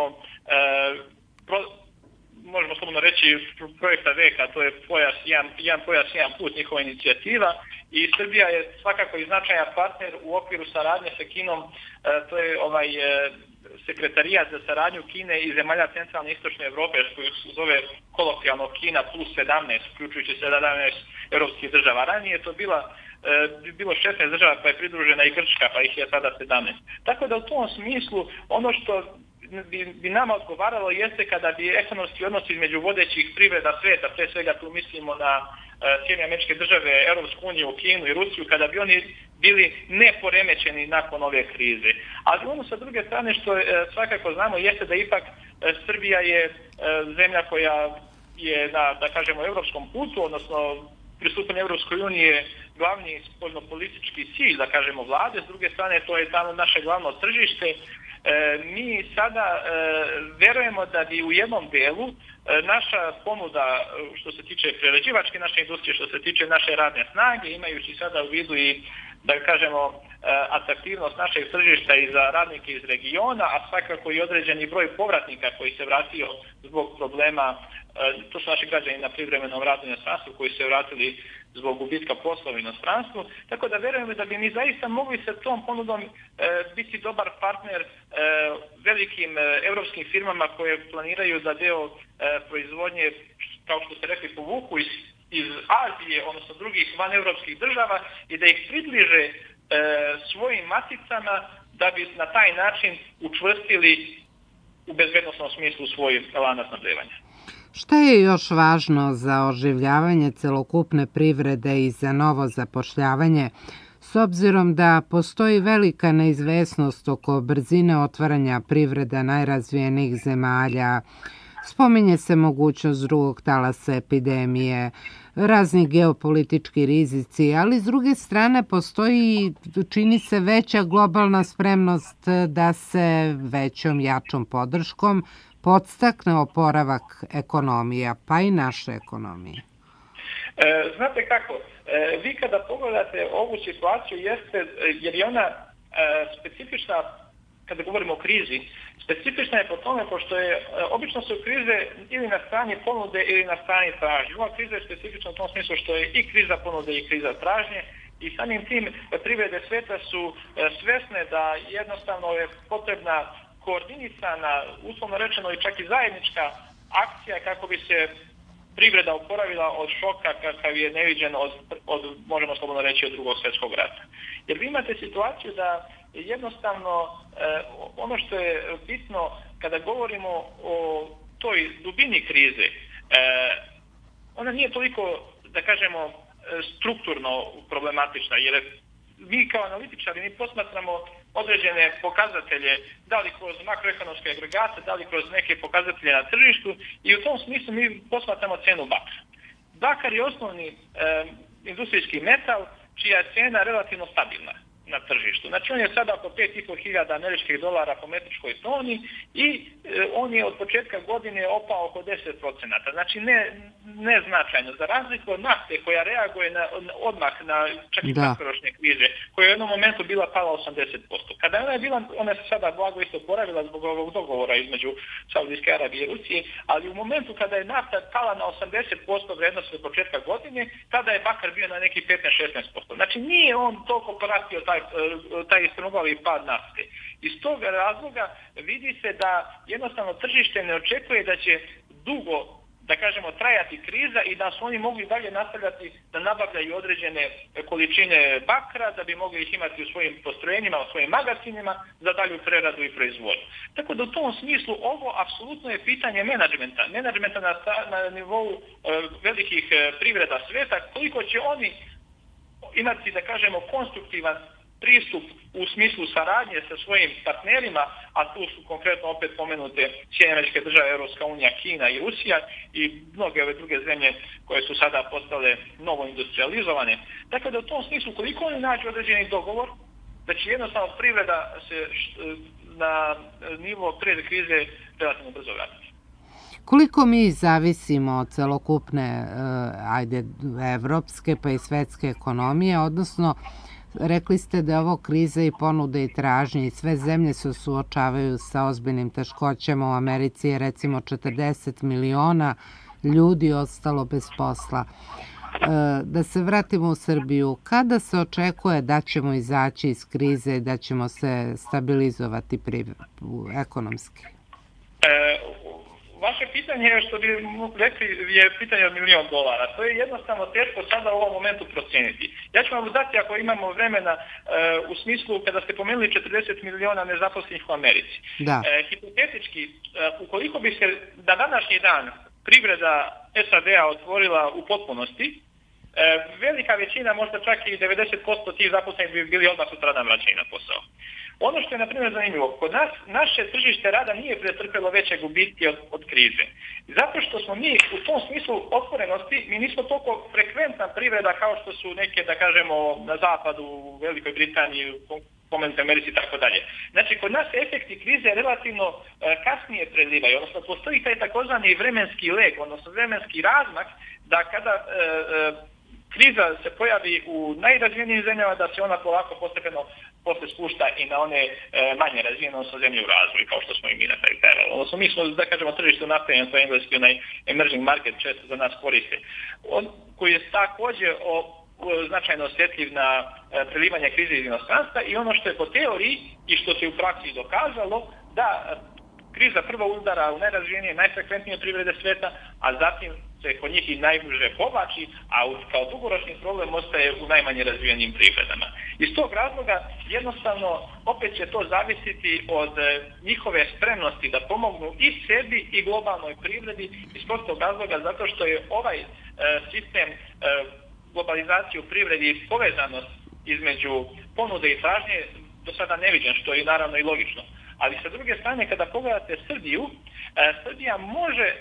e, pro, možemo slobodno reći projekta veka, to je pojas, jedan, jedan pojas, jedan put, njihova inicijativa i Srbija je svakako i značajan partner u okviru saradnje sa Kinom, e, to je ovaj e, sekretarijat za saradnju Kine i zemalja centralne i istočne Evrope, koji se zove kolokvijalno Kina plus sedamnaest, uključujući sedamnaest evropskih država. Ranije je to bila e, bilo šesnaest država pa je pridružena i Grčka, pa ih je sada sedamnaest. Tako da u tom smislu ono što Bi, bi nama odgovaralo jeste kada bi ekonomski odnosi između vodećih privreda sveta, pre svega tu mislimo na e, Sjedinjene Američke Države, Europsku uniju, Kinu i Rusiju, kada bi oni bili neporemećeni nakon ove krize. Ali ono sa druge strane što e, svakako znamo jeste da ipak e, Srbija je e, zemlja koja je na, da kažemo, evropskom putu, odnosno pristupanje Evropskoj uniji je glavni spoljnopolitički cilj, da kažemo, vlade, s druge strane to je tamo naše glavno tržište. E, mi sada e, verujemo da bi u jednom delu e, naša ponuda što se tiče prerađivačke naše industrije, što se tiče naše radne snage, imajući sada u vidu i da kažemo e, atraktivnost našeg tržišta i za radnike iz regiona, a svakako i određeni broj povratnika koji se vratio zbog problema, e, to su naši građani na privremenom radu u inostranstvu koji se vratili zbog gubitka posla u inostranstvu, tako da verujemo da bi mi zaista mogli sa tom ponudom e, biti dobar partner e, velikim e, evropskim firmama koje planiraju da deo e, proizvodnje, kao što ste rekli, povuku iz, iz Azije, odnosno drugih vanevropskih država i da ih približe e, svojim maticama da bi na taj način učvrstili u bezbednosnom smislu svoj lanac snabdevanja. Šta je još važno za oživljavanje celokupne privrede i za novo zapošljavanje, s obzirom da postoji velika neizvesnost oko brzine otvaranja privreda najrazvijenijih zemalja, spominje se mogućnost drugog talasa epidemije, razni geopolitički rizici, ali s druge strane postoji, čini se, veća globalna spremnost da se većom, jačom podrškom podstakne oporavak ekonomija, pa i naše ekonomije. E, znate kako, e, vi kada pogledate ovu situaciju jeste, jer je ona e, specifična, kada govorimo o krizi, specifična je po tome pošto je, e, obično su krize ili na strani ponude ili na strani tražnje. Ova kriza je specifična u tom smislu što je i kriza ponude i kriza tražnje i samim tim privrede sveta su e, svesne da jednostavno je potrebna koordinisana, uslovno rečeno i čak i zajednička akcija kako bi se privreda oporavila od šoka kakav je neviđen od, od, možemo slobodno reći, od drugog svjetskog rata. Jer vi imate situaciju da jednostavno eh, ono što je bitno kada govorimo o toj dubini krize, eh, ona nije toliko, da kažemo, strukturno problematična, jer mi kao analitičari mi posmatramo određene pokazatelje, da li kroz makroekonomske agregate, da li kroz neke pokazatelje na tržištu i u tom smislu mi posmatramo cenu bakra. Bakar je osnovni e, industrijski metal čija je cena relativno stabilna. na tržištu. Znači on je sada oko pet i po hiljada američkih dolara po metričkoj toni i e, on je od početka godine opao oko deset procenata. Znači ne, neznačajno. Za razliku od nafte koja reaguje na, odmah na čak i kratkoročne krize, koja je u jednom momentu bila pala osamdeset posto. Kada ona je bila, ona se sada blago isto poravila zbog ovog dogovora između Saudijske Arabije i Rusije, ali u momentu kada je nafta pala na osamdeset posto vrednosti od početka godine, tada je bakar bio na neki petnaest do šesnaest posto. Znači nije on toliko pratio taj, taj strmoglavi pad nafte. Iz tog razloga vidi se da jednostavno tržište ne očekuje da će dugo, da kažemo, trajati kriza i da su oni mogli dalje nastavljati da nabavljaju određene količine bakra, da bi mogli ih imati u svojim postrojenjima, u svojim magazinima za dalju preradu i proizvodnju. Tako da u tom smislu ovo apsolutno je pitanje menadžmenta. Menadžmenta na, na nivou e, velikih e, privreda sveta, koliko će oni imati, da kažemo, konstruktivan pristup u smislu saradnje sa svojim partnerima, a tu su konkretno opet pomenute Sjedinjene Američke Države, Europska unija, Kina i Rusija i mnoge ove druge zemlje koje su sada postale novo industrializovane. Tako da u tom smislu koliko oni nađu određeni dogovor, da će jednostavno privreda se na nivo pred krize relativno brzo vratiti. Koliko mi zavisimo od celokupne, ajde, evropske pa i svetske ekonomije, odnosno rekli ste da je ovo kriza i ponude i tražnje i sve zemlje se suočavaju sa ozbiljnim teškoćama. U Americi je recimo četrdeset miliona ljudi ostalo bez posla. Da se vratimo u Srbiju, kada se očekuje da ćemo izaći iz krize i da ćemo se stabilizovati ekonomski? E, vaše pitanje je, što bi rekli, je pitanje od milion dolara. To je jednostavno teško sada u ovom momentu proceniti. Ja ću vam dati, ako imamo vremena, e, u smislu kada ste pomenuli četrdeset miliona nezaposlenih u Americi. Da. E, hipotetički, e, ukoliko bi se na današnji dan privreda S A D-a otvorila u potpunosti, e, velika većina, možda čak i devedeset posto tih zaposlenih bi bili odmah sutradan vraćeni na posao. Ono što je, na primjer, zanimljivo, kod nas naše tržište rada nije pretrpelo veće gubitke od, od krize. Zato što smo mi u tom smislu otvorenosti, mi nismo toliko frekventna privreda kao što su neke, da kažemo, na zapadu, u Velikoj Britaniji, pomenute Americi i tako dalje. Znači, kod nas efekti krize relativno e, kasnije prelivaju, odnosno postoji taj takozvani vremenski leg, odnosno vremenski razmak, da kada e, e, kriza se pojavi u najrazvijenijim zemljama, da se ona polako postepeno posle spušta i na one e, manje razvijene, odnosno zemlje u razvoju, kao što smo i mi na kraju krajeva. Odnosno, mi smo, da kažemo, tržište napravljeno, to je engleski, onaj emerging market često za nas koriste, on, koji je također o, o, značajno osjetljiv na e, prelivanje krize iz inostranstva i ono što je po teoriji i što se u praksi dokazalo, da kriza prvo udara u najrazvijenije, najfrekventnije privrede sveta, a zatim se kod njih i najbrže povlači, a kao dugoročni problem ostaje u najmanje razvijenim privredama. Iz tog razloga jednostavno opet će to zavisiti od njihove spremnosti da pomognu i sebi i globalnoj privredi iz prostog razloga zato što je ovaj e, sistem e, globalizacije u privredi i povezanost između ponude i tražnje do sada neviđen, što je naravno i logično. Ali sa druge strane, kada pogledate Srbiju, e, Srbija može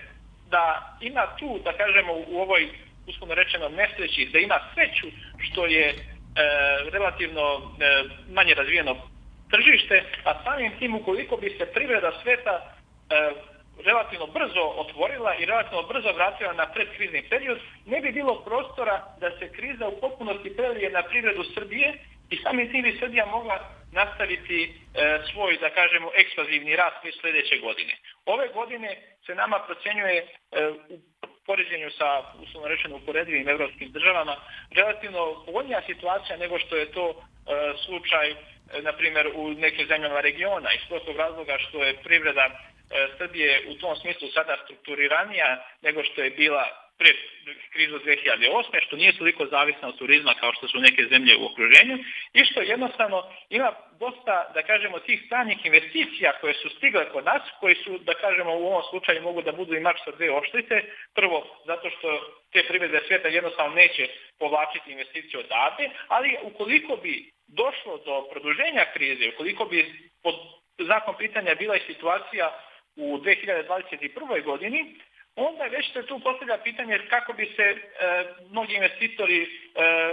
da ima tu, da kažemo, u ovoj, uslovno rečeno, nesreći, da ima sreću što je e, relativno e, manje razvijeno tržište, a samim tim ukoliko bi se privreda sveta e, relativno brzo otvorila i relativno brzo vratila na predkrizni period, ne bi bilo prostora da se kriza u potpunosti prelije na privredu Srbije i samim tim bi Srbija mogla nastaviti e, svoj, da kažemo, eksplozivni rast već sljedeće godine. Ove godine se nama procenjuje e, u poređenju sa, uslovno rečeno, uporedivim evropskim državama, relativno povoljnija situacija nego što je to e, slučaj, e, na primjer, u nekim zemljama regiona, iz prostog razloga što je privreda e, Srbije u tom smislu sada strukturiranija nego što je bila pred krizu dve hiljade osme, što nije toliko zavisna od turizma kao što su neke zemlje u okruženju i što jednostavno ima dosta, da kažemo, tih stranih investicija koje su stigle kod nas, koji su, da kažemo, u ovom slučaju mogu da budu i mač sa dve oštrice. Prvo, zato što te privrede svijeta jednostavno neće povlačiti investicije odavde, ali ukoliko bi došlo do produženja krize, ukoliko bi pod znakom pitanja bila i situacija u dve hiljade dvadeset prvoj godini, onda već se tu postavlja pitanje kako bi se e, mnogi investitori e,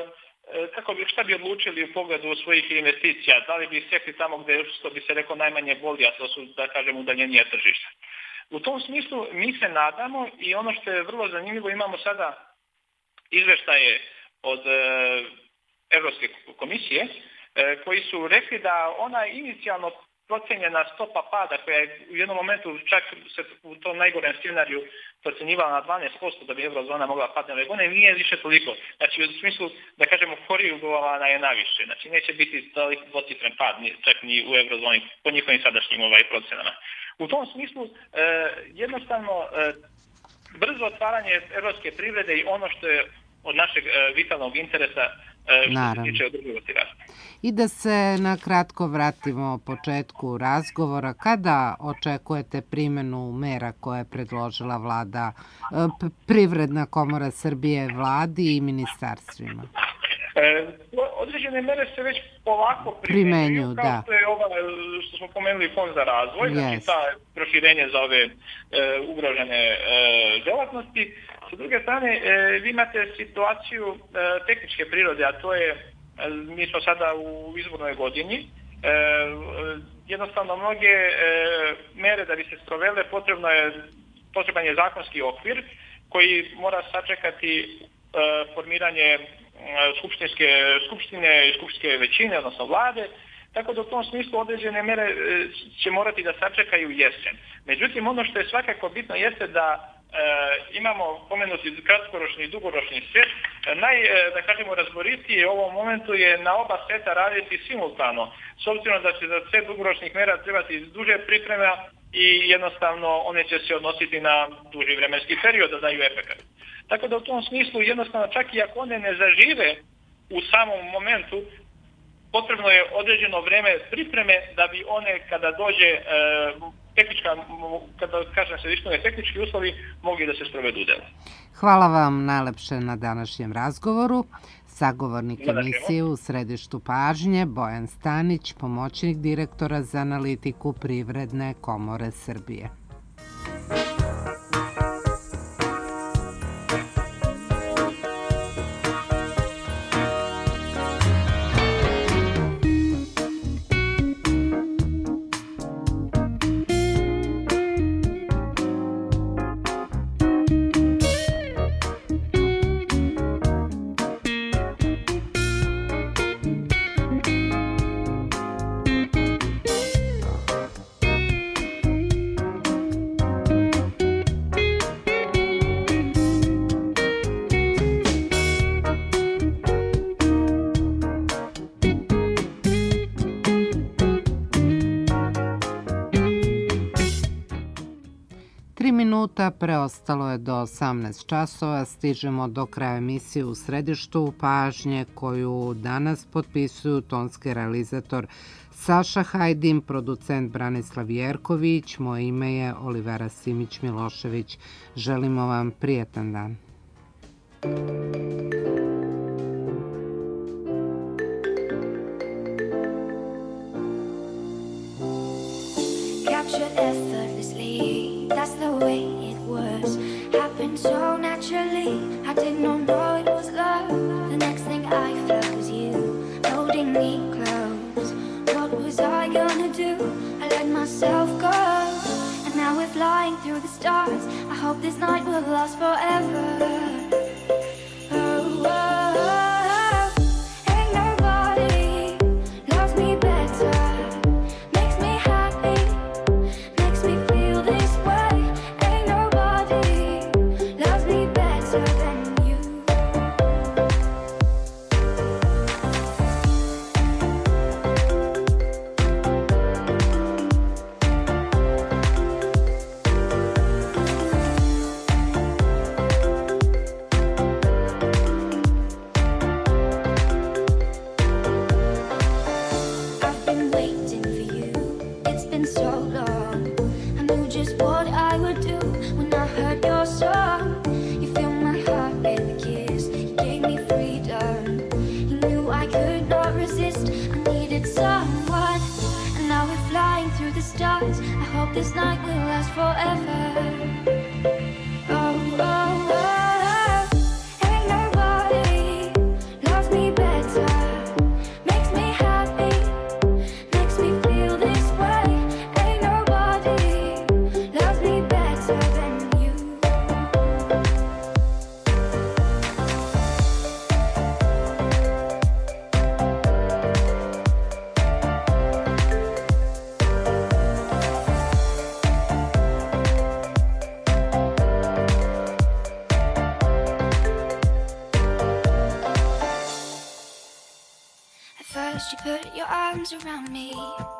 kako bi, šta bi odlučili u pogledu svojih investicija, da li bi sekli tamo gde, što bi se rekao, najmanje boli, a to su, da kažem, udaljenije tržišta. U tom smislu mi se nadamo i ono što je vrlo zanimljivo, imamo sada izveštaje od e, Evropske komisije e, koji su rekli da ona inicijalno procenjena stopa pada koja je u jednom momentu čak se u tom najgorem scenariju procenjivala na dvanaest posto da bi eurozona mogla padne ove godine, nije više toliko. Znači u smislu, da kažemo, korigovana je naviše. Znači neće biti toliko dvocifren pad, čak ni u eurozoni, po njihovim sadašnjim ovaj procenama. U tom smislu, e, jednostavno, e, brzo otvaranje evropske privrede i ono što je od našeg e, vitalnog interesa e, što Naravno. se tiče održivosti rasta. I da se na kratko vratimo početku razgovora, kada očekujete primjenu mera koje je predložila vlada, e, Privredna komora Srbije, vladi i ministarstvima? E, određene mere se već polako primenjuju, kao da. što je ova, što smo pomenuli, fond za razvoj, yes. znači ta proširenje za ove e, ugrožene e, delatnosti. Sa druge strane, e, vi imate situaciju e, tehničke prirode, a to je, e, mi smo sada u izbornoj godini, e, jednostavno mnoge e, mere da bi se sprovele, potrebno je, potreban je zakonski okvir koji mora sačekati e, formiranje skupštinske, skupštine i skupštinske većine, odnosno vlade, tako da u tom smislu određene mere će morati da sačekaju jesen. Međutim, ono što je svakako bitno jeste da e, imamo pomenuti kratkoročni i dugoročni set. Naj, da kažemo, razboritije u ovom momentu je na oba seta raditi simultano, s obzirom da će za set dugoročnih mera trebati duže priprema i jednostavno one će se odnositi na duži vremenski period da daju efekat. Tako da u tom smislu jednostavno čak i ako one ne zažive u samom momentu, potrebno je određeno vreme pripreme da bi one kada dođe e, tehnička, kada kažem se ispune tehnički uslovi, mogli da se sprovedu u delo. Hvala vam najlepše na današnjem razgovoru. Sagovornik emisije u središtu pažnje Bojan Stanić, pomoćnik direktora za analitiku Privredne komore Srbije. Minuta preostalo je do osamnaest časova, stižemo do kraja emisije u središtu pažnje koju danas potpisuju tonski realizator Saša Hajdin, producent Branislav Jerković, moje ime je Olivera Simić-Milošević. Želimo vam prijetan dan. That's the way it was. Happened so naturally. I did not know it was love. The next thing I felt was you holding me close. What was I gonna do? I let myself go. And now we're flying through the stars. I hope this night will last forever. Oh, oh, oh. Ain't nobody loves me better. Makes me happy. Makes me feel this way. This night will last forever. Oh, oh, oh, oh. Ain't nobody loves me better. arms around me.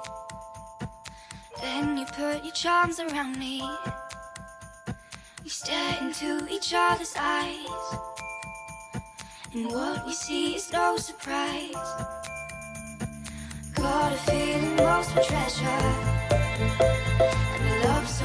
Then you put your charms around me. We stare into each other's eyes, and what we see is no surprise. Got a feeling lost for treasure, and the love's